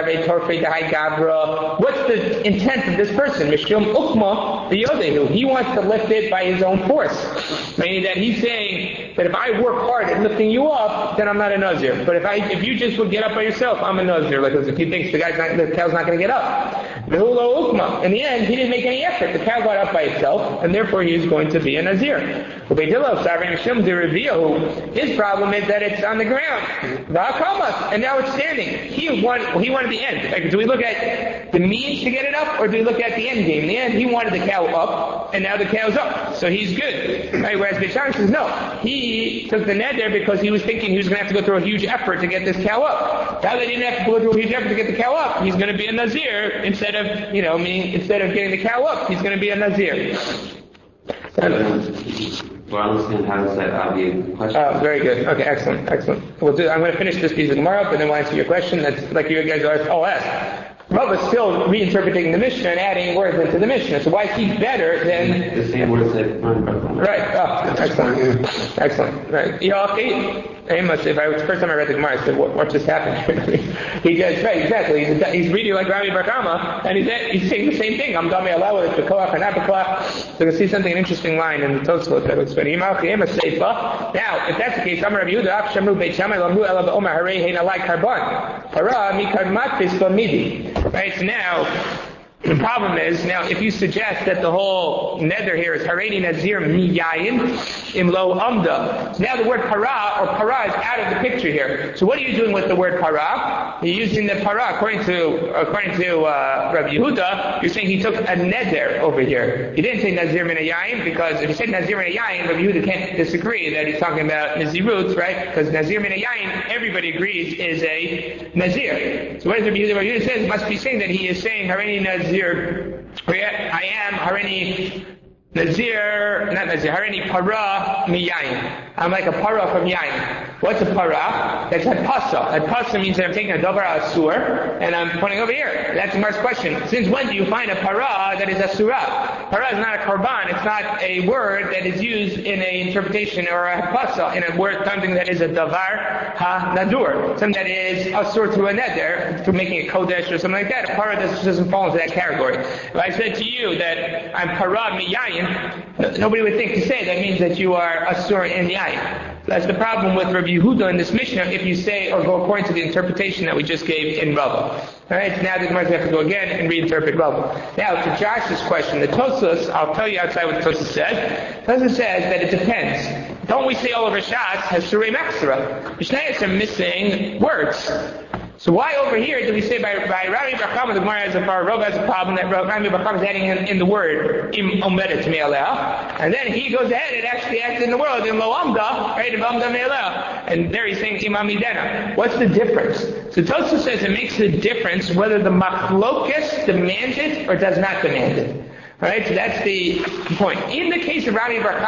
the intent of this person? Mishum ukma v'yodehu. He wants to lift it by his own force. Meaning that he's saying that if I work hard at lifting you up, then I'm not a Nazir. But if you just would get up by yourself, I'm a Nazir. Like if he thinks the cow's not going to get up. In the end, he didn't make any effort. The cow got up by itself, and therefore he is going to be a Nazir. His problem is that it's on the ground. And now it's standing. He wanted the end. Like, do we look at the means to get it up, or do we look at the end game? In the end, he wanted the cow up, and now the cow's up. So he's good. Right? Whereas Beit Shammai says, no. He took the neder because he was thinking he was going to have to go through a huge effort to get this cow up. Now that he didn't have to go through a huge effort to get the cow up, he's going to be a Nazir instead of getting the cow up, he's going to be a Nazir. Well, I understand how does that obviate question. Oh, very good. Okay, excellent. I'm going to finish this piece tomorrow, but then we'll answer your question. That's like you guys all asked. Rav is still reinterpreting the Mishnah and adding words into the Mishnah. So why is he better than the same words that right? Oh, excellent. Right. Amos, if I was the first time I read the Gemara, I said, what just happened? He goes, right, exactly. He's reading like Rabbi Bar Kama, and he's saying the same thing. I'm dami Allah with the koach and abakoach. So you can see something, an interesting line in the Tosfot that was funny. Now, if that's the case, Amar Rabbi Yehuda, Shamru Beit Shammai, Lamru Ela Ba'omar, Harei Hein Alai Karban. Para Mikar Matfis Bamidi. Right, so now, the problem is, now, if you suggest that the whole nether here is Hareini Nazir Miyayin in Lo Amda, so now the word para is out of the picture here. So what are you doing with the word para? You're using the para, according to Rabbi Yehuda, you're saying he took a nether over here. He didn't say Nazir Min Yayin, because if he said Nazir Min Yayin, Rabbi Yehuda can't disagree that he's talking about Nazirut, right? Because Nazir Min Yayin, everybody agrees, is a Nazir. So what does Rabbi Yehuda says? Must be saying that he is saying Hareini Nazir. I am Hareini Nazir, not Nazir, Hareini Para Miyayin. I'm like a para from Yayin. What's a para? That's Hadpasa. Hadpasa means that I'm taking a davar asur and I'm putting over here. That's the Gemara's question. Since when do you find a para that is asura? Para is not a korban. It's not a word that is used in an interpretation or a hadpasa, in a word, something that is a davar ha-nadur. Something that is asur to a neder, to making a kodesh or something like that. A para doesn't fall into that category. If I said to you that I'm para miyayin, nobody would think to say that means that you are asur in yayin. That's the problem with Rabbi Yehuda in this Mishnah if you say or go according to the interpretation that we just gave in Rava. Alright, so now the Gemara have to go again and reinterpret Rava. Now to Josh's question, the Tosfos, I'll tell you outside what the Tosfos says. The Tosfos says that it depends. Don't we say all of our shots has surei maxra? Mishnayos are missing words. So why over here do we say by Rabbi Bar Kama, the Gemara has a Rav has a problem that Rabbi Bar Kama is adding in the word im omedet me'aleh, and then he goes ahead and actually adds in the word in lo amda, right, im amda me'aleh, and there he's saying im amidena. What's the difference? So Tosfos says it makes a difference whether the machlokes demands it or does not demand it. Alright, so that's the point. In the case of Rabbi Bar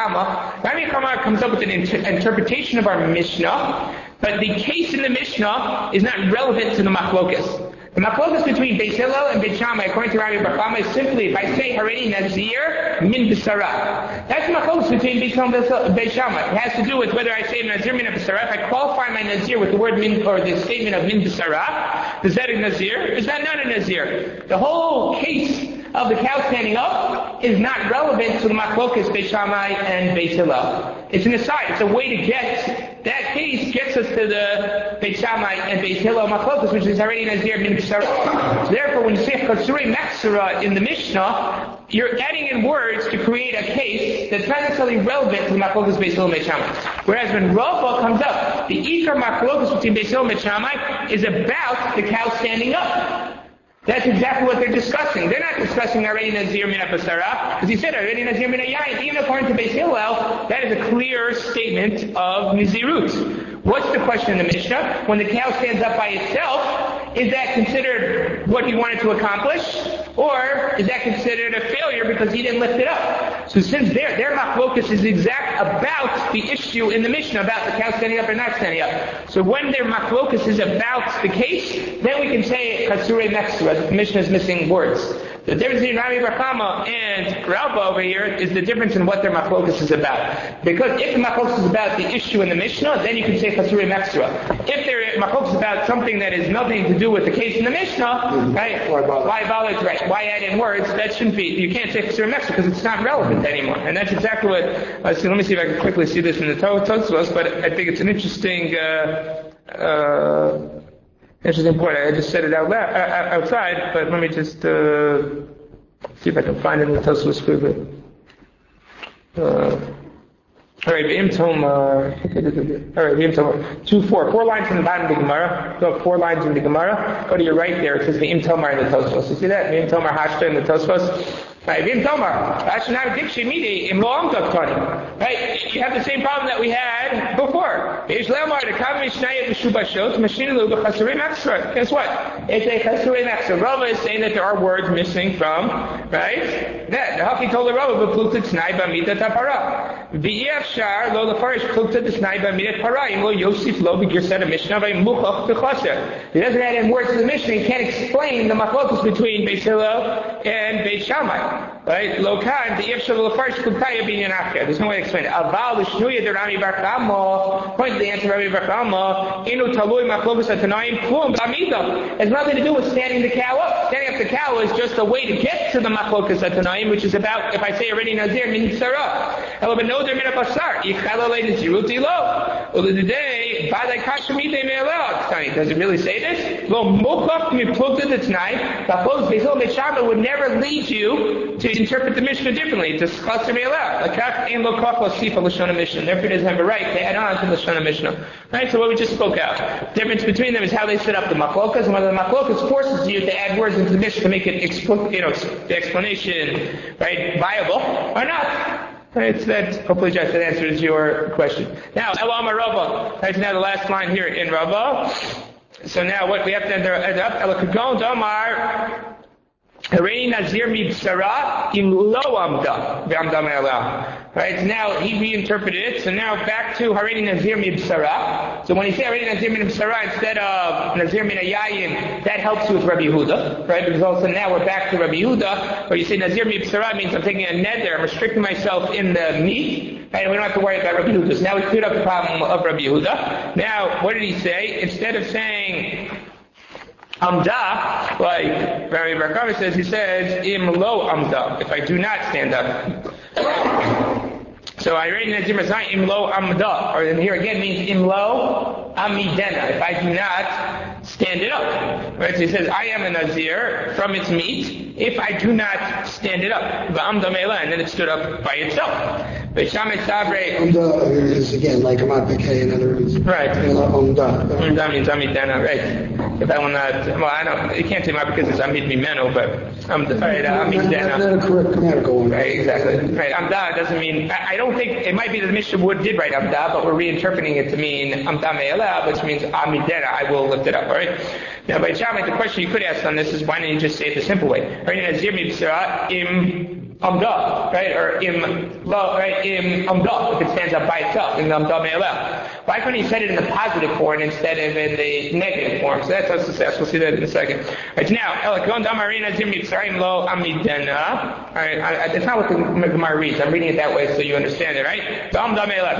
Kama comes up with an interpretation of our Mishnah, but the case in the Mishnah is not relevant to the machlokas. The machlokas between Beis Hillel and Beit Shammai, according to Rabbi Bar Kama, is simply if I say Hareini Nazir min b'sara. That's the machlokas between Beis Hillel and Beit Shammai. It has to do with whether I say Nazir min b'sara. If I qualify my Nazir with the word min, or the statement of min b'sara, is that a Nazir? Is that not a Nazir? The whole case of the cow standing up is not relevant to the machlokas Beit Shammai and Beis Hillel. It's an aside. It's a way to get, that case gets us to the Beit Shammai and Beis Hillel machlokas, which is already Nazir min b'sara. Therefore, when you say chasurei maxara in the Mishnah, you're adding in words to create a case that's not necessarily relevant to the machlokas Beis Hillel and Beit Shammai. Whereas when Rava comes up, the ikar machlokas between Beis Hillel and Beit Shammai is about the cow standing up. That's exactly what they're discussing. They're not discussing already Nazir min b'sara, because he said already Nazir min yayin. Even according to Beis Hillel, that is a clear statement of Nazirut. What's the question in the Mishnah? When the cow stands up by itself, is that considered what he wanted to accomplish? Or is that considered a failure because he didn't lift it up? So since their machlokas is exact about the issue in the Mishnah, about the cow standing up or not standing up. So when their machlokas is about the case, then we can say chasurei maxra. The Mishnah is missing words. The difference between Rabbi Bar Kama and Rava over here is the difference in what their machlokas is about. Because if the machlokas is about the issue in the Mishnah, then you can say chasurei maxra. If their machlokas is about something that has nothing to do with the case in the Mishnah, right? Why bother? Right? Why add in words? That shouldn't be. You can't say chasurei maxra because it's not relevant anymore. And that's exactly what. Let me see if I can quickly see this in the Tosfos. But I think it's an interesting. Interesting point. I just said it out loud, outside, but let me just see if I can find it in the Tosfos quickly. All right, V'im Tomar. All right, V'im Tomar. 2-4. 4 lines in the bottom of the Gemara. Go up 4 lines in the Gemara. Go to your right there. It says V'im Tomar in the Tosfos. You see that? V'im Tomar Hashta in the Tosfos. Right, V'im Tomar. Right, you have the same problem that we had before. Guess what? It's a Chasurim Extra. Rava is saying that there are words missing from, right? That. The Haki told the Rava, but Plukta T'nai B'Amidat HaPara. V'yefshar lo lefarish Plukta T'nai B'Amidat HaPara. Im lo Yosif lo b'girsat HaMishnah v'muchach b'chaser. He doesn't add in words to the Mishnah. He can't explain the machlokus between Beis Hillel and Beis Shammai. Right? Lo kan, v'yefshar lo lefarish Pluktaya b'inyan achya. There's no way to explain it. Aval l'shnuya de Rami Bar Chama. Point to the answer of Rami Bar Chama. Inu talui machlokus atanaim klum b'amidah. It has nothing to do with standing the cow up. Standing up the cow is just a way to get to the machlokus atanaim, which is about, if I say already Nazir, min tzara. However, no, they're min basar. Yichal alei nizirut ilo. Today, badai kashamide me'elot. Does it really say this? Lo mochach miplukta t'tnai. Suppose Beis Hillel Beis Shammai would never lead you to interpret the Mishnah differently. To chasser me'elot. Lakach ein lo koch l'sifa l'shon Mishnah. Therefore, it doesn't have a right to add on to the Shona Mishnah. Right? So what we just spoke out. The difference between them is how they set up the machlokas, and whether the machlokas forces you to add words into the Mishnah to make it, the explanation, right, viable or not. Right, so that, hopefully, Josh, that answers your question. Now, Elam Rava. That's now the last line here in Rava. So now what we have to end up, Elakagon Damar, Hareini Nazir Mibsara Im Lo Amda V'Amda Me'ala. Right, now he reinterpreted it, so now back to Hareini Nazir Mibsara. So when you say Hareini Nazir Mibsara instead of Nazir Min Ayayin, that helps you with Rabbi Yehuda, right? Because also now we're back to Rabbi Yehuda, where you say Nazir Mibsara means I'm taking a neder, I'm restricting myself in the meat, and we don't have to worry about Rabbi Yehuda. So now we cleared up the problem of Rabbi Yehuda. Now, what did he say? Instead of saying Amda, like Rabbi Bar Chama says, he says, Im lo amda, if I do not stand up. So I read in Nazir Mazai, Im lo amda, or here again means Im lo amidena, if I do not stand it up. Right? So he says, I am a Nazir from its meat, if I do not stand it up. V'amda me'ela, and then it stood up by itself. Amda is again like Amat Bekei, in other words. Right. Amda. Amda means amidena, right. If I will not, well, I don't, you can't say Amat because it's amid mimeno, but amidena. Not a correct grammatical one. Right, exactly. Right, amda doesn't mean, I don't think, it might be that the Mishnah did write amda, but we're reinterpreting it to mean amda me'ela, which means amidena, I will lift it up, alright? Now, by Shammai, the question you could ask on this is, why didn't you just say it the simple way? Right, Nazir Mibsara im amda, right, or im lo, right, im amda, if it stands up by itself, in the amda me'ela. Why couldn't he say it in the positive form instead of in the negative form? So that's us to say. We'll see that in a second. Right, now, Elakon Damarina Nazir Mibsara lo amidena. Alright, that's not what the Gemara reads. I'm reading it that way so you understand it, right? What's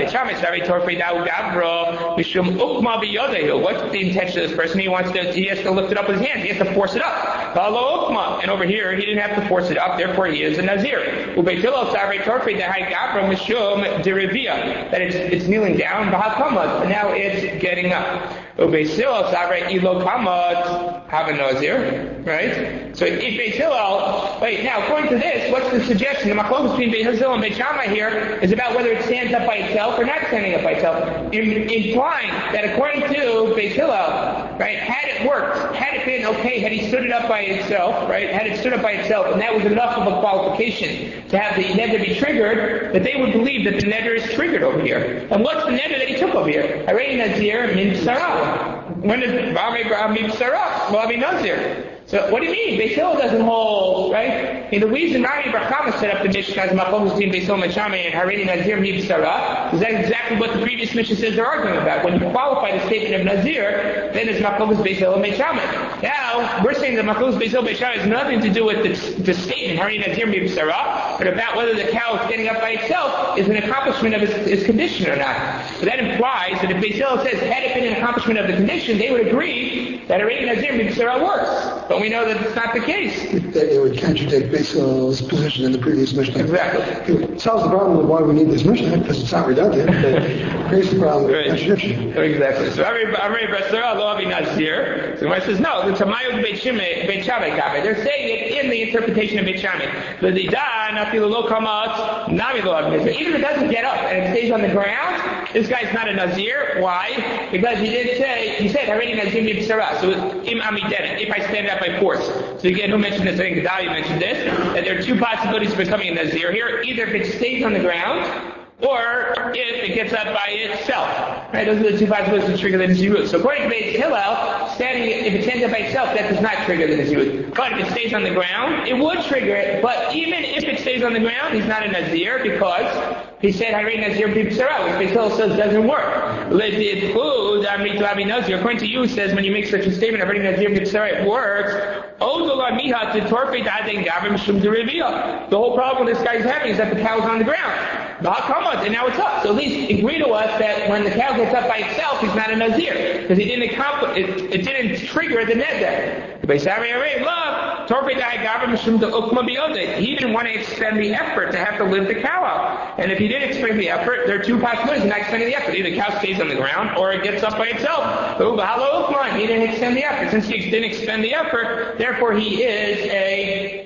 the intention of this person? He has to lift it up with his hands. He has to force it up. And over here, he didn't have to force it up, therefore he is a Nazir. That it's kneeling down, and now it's getting up. Right? So if Beis Hillel, wait, now according to this, what's the suggestion? The machlokas between Beis Hillel and Beis Shammai here is about whether it stands up by itself or not standing up by itself, implying that according to Beis Hillel, right, had it worked, had it been okay, had he stood it up by itself, right, had it stood up by itself, and that was enough of a qualification to have the neder be triggered, that they would believe that the neder is triggered over here. And what's the neder that he took over here? Hareini Nazir min Sarah. When is Rami min Sarah? Well, I mean Nazir. So what do you mean? Beis Hillel doesn't hold, right? And the reason Rami Bar Chama set up the Mishnah as machlokas between Beis Hillel and Shammai and Hareini Nazir Mibsara is that exactly what the previous Mishnah says they're arguing about. When you qualify the statement of Nazir, then it's machlokas Beis Hillel and Shammai. Now we're saying that machlokas Beis Hillel and Shammai has nothing to do with the statement Hareini Nazir Mibsara, but about whether the cow is standing up by itself is an accomplishment of its condition or not. So that implies that if Beis Hillel says had it been an accomplishment of the condition, they would agree that Harei Nazir B'Psara works. But we know that it's not the case. That it would contradict Beisel's position in the previous Mishnah. Exactly. It solves the problem of why we need this Mishnah, because it's not redundant, but creates the problem of contradiction. Exactly. So Harei B'Psara Lo Avi Nazir. So the Gemara says, no, the Tamayot Beit Shammai Gabe. They're saying it in the interpretation of Beit Shammai. Even if it doesn't get up and it stays on the ground, this guy's not a Nazir. Why? Because he said, Harei Nazir B'Psara. So Im Amidena, if I stand up by force. So again, who mentioned this? I think Gedalia mentioned this, that there are two possibilities of becoming a Nazir here. Either if it stays on the ground, or if it gets up by itself. Right? Those are the two possibilities to trigger the Nazirut. So according to Beit Hillel, if it stands up by itself, that does not trigger the Nazirut. But if it stays on the ground, it would trigger it. But even if it stays on the ground, he's not a Nazir because he said, Harei Nazir B'Psara, which Beit Hillel says doesn't work. According to you, it says when you make such a statement, Harei Nazir B'Psara, it works. The whole problem this guy's having is that the cow's on the ground. And now it's up. So at least agree to us that when the cow gets up by itself, he's not a Nazir. Because he didn't it didn't trigger the neder. He didn't want to expend the effort to have to lift the cow up. And if he didn't expend the effort, there are two possibilities of not expending the effort. Either the cow stays on the ground or it gets up by itself. He didn't expend the effort. Since he didn't expend the effort, therefore he is a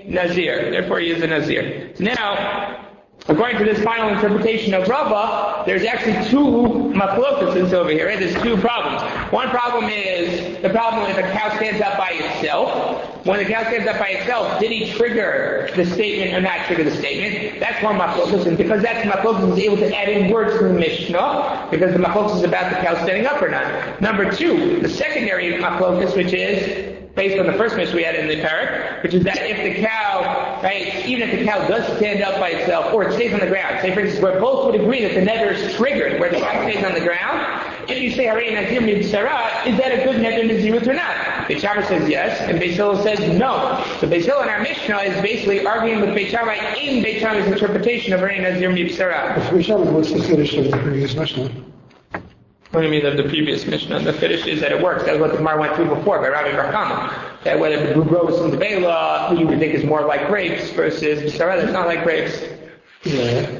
Nazir. So now, according to this final interpretation of Rava, there's actually two machlokas over here. Right? There's two problems. One problem is the problem if a cow stands up by itself. When the cow stands up by itself, did he trigger the statement or not trigger the statement? That's one machlokas, and because that's machlokas, is able to add in words to the Mishnah, because the machlokas is about the cow standing up or not. Number two, the secondary machlokas, which is based on the first Mishnah we had in the parak, which is that if the cow, right, even if the cow does stand up by itself, or it stays on the ground, say for instance, where both would agree that the neder is triggered, where the cow stays on the ground, if you say Harei Nazir B'Psara, is that a good neder Nazirut or not? Beit Shammai says yes, and Beit Hillel says no. So Beit Hillel in our Mishnah is basically arguing with Beit Shammai in Beit Shammai's interpretation of Harei Nazir B'Psara. Beit Shammai, what's the finish of the previous Mishnah? What do you mean of the previous Mishnah? The finish is that it works. That's what the Gemara went through before by Rabbi Bar Chama. That whether the grows from the Bela, who you would think is more like grapes, versus B'Sara that's not like grapes. Yeah,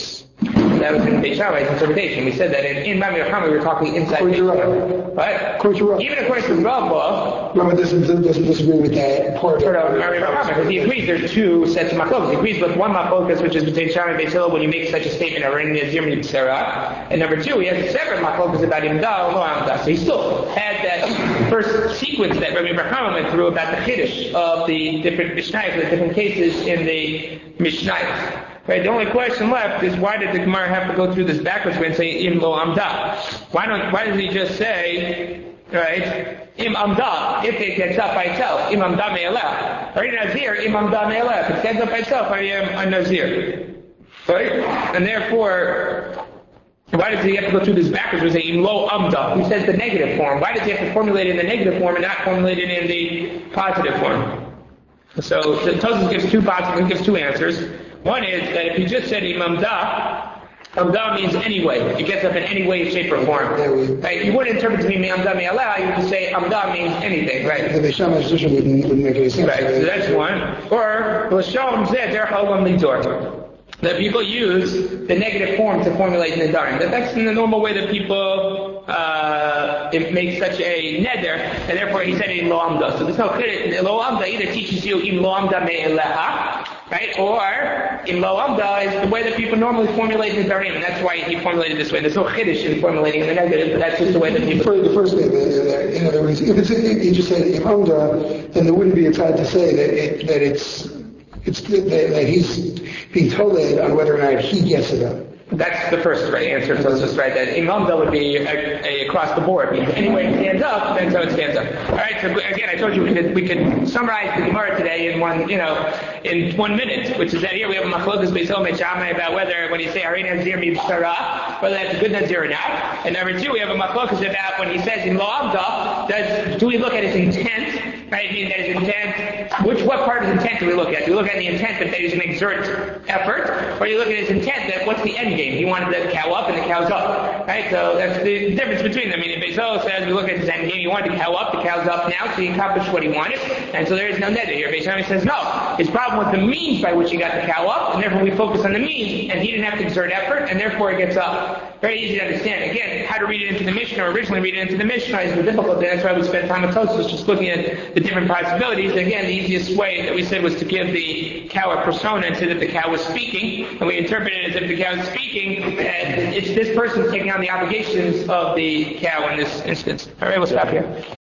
that was in Beit Shammai's interpretation. We said that in Rabbi Bar Chama we were talking inside Beit Shammai. Right? Even according to Rava, Rava doesn't disagree with that part of Rabbi Bar Chama, because he agrees there's two sets of machlokas. He agrees with one machlokas, which is between Shammai and Beit Hillel when you make such a statement of Harei Nazir B'Psara, and number two, he has a separate machlokas about Imda or Lo Amda. So he still had that first sequence that Rabbi Bar Chama went through about the chiddush of the different mishnayos, the different cases in the mishnayos. Right, the only question left is why did the Gemara have to go through this backwards way and say Im Lo Amda? Why doesn't he just say, right, Im Amda, if it gets up by itself, Im Amda Me'eleh. Harei Nazir, Im Amda Me'eleh. If it stands up by itself, I am a Nazir. Right? And therefore, why does he have to go through this backwards and say Im Lo Amda? He says the negative form. Why does he have to formulate it in the negative form and not formulate it in the positive form? So the Tosfos gives two answers. One is that if you just said Amda means anyway. It gets up in any way, shape, or form. Right? You wouldn't interpret it to mean Amda Me'aleh, you would just say Amda means anything, right? The Beit Shammai's position wouldn't make any sense. Right, so that's one. Or, L'Sham Zeh Derech Ha'olam Lidor. That people use the negative form to formulate nedarim. That's in the normal way that people make such a neder, and therefore he said in Lo Amda. So there's no credit. Lo Amda either teaches you in Lo Amda Me'eleha, right? Or in Lo Amda is the way that people normally formulate nedarim, and that's why he formulated this way. There's no chiddush in formulating the negative, but that's just the way that people. The first thing, in other words, if he just said in Amda, then there wouldn't be a time to say that he's being told on whether or not he gets it up. That's the first right answer. So it's just right that Imamda would be a across the board. Any way it stands up, that's how it stands up. All right. So again, I told you we could summarize the Gemara today in 1 minute, which is that here we have a machlokas Beit Hillel Beit Shammai about whether when you say Harei Nazir B'Psara, whether that's a good Nazir or not. And number two, we have a machlokas about when he says in Lo Amda, do we look at his intent? Right, meaning that his intent what part of his intent do we look at? Do we look at the intent that he's going to exert effort, or do you look at his intent that what's the end game? He wanted the cow up and the cow's up. Right? So that's the difference between them. I mean, Bezalel says we look at his end game, he wanted the cow up, the cow's up now, so he accomplished what he wanted, and so there is no neder here. Bezalel says no. His problem was the means by which he got the cow up, and therefore we focus on the means, and he didn't have to exert effort, and therefore it gets up. Very easy to understand. Again, how to read it into the Mishnah, or originally read it into the Mishnah is the difficult thing. That's why we spent time at Tosfos just looking at the different possibilities. Again, the easiest way that we said was to give the cow a persona and say that the cow was speaking, and we interpret it as if the cow is speaking, and it's this person taking on the obligations of the cow in this instance. All right, we'll stop here.